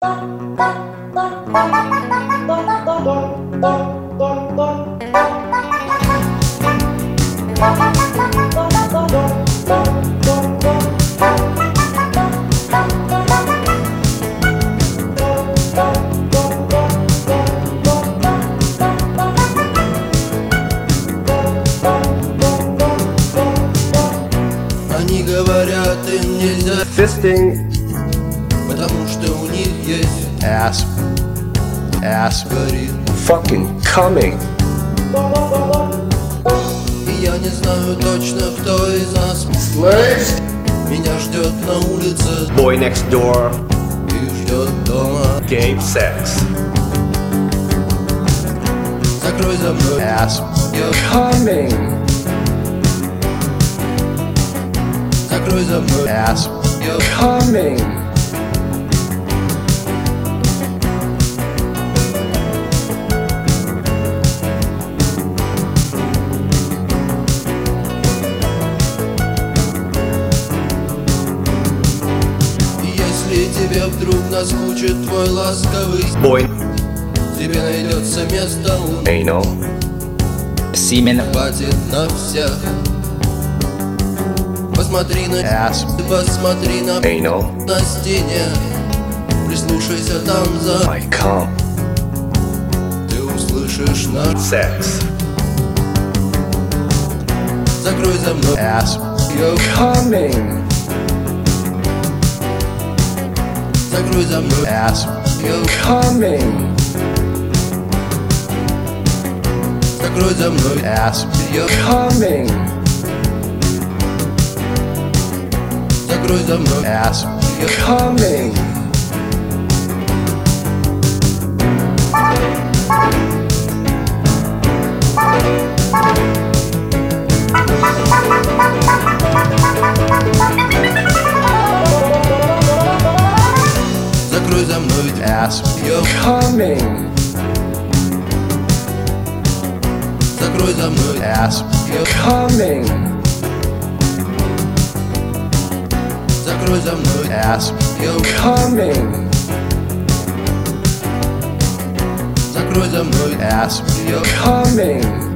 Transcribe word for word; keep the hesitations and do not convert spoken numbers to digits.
Они говорят, им нельзя Fisting потому что у них есть ass, ass, горит. fucking coming. И я не знаю точно, кто из нас Slaves. меня ждет на улице Boy next door. и ждет дома. Gay sex. Закрой за мной Ass я coming. закрой за мной Ass я coming. Если тебе вдруг наскучит твой ласковый, Boy тебе найдется место у anal. Semen. хватит на всех. Посмотри на Ass посмотри на anal. на стене, прислушайся там за, I come. ты услышишь наш. Sex. Закрой за мной Ass я coming. закрой за мной Ass я coming. закрой за мной Ass я coming. закрой за мной Ass я coming. закрой за мной Ass я coming. закрой за мной Ass я coming. закрой за мной Ass я coming. закрой за мной Ass я coming.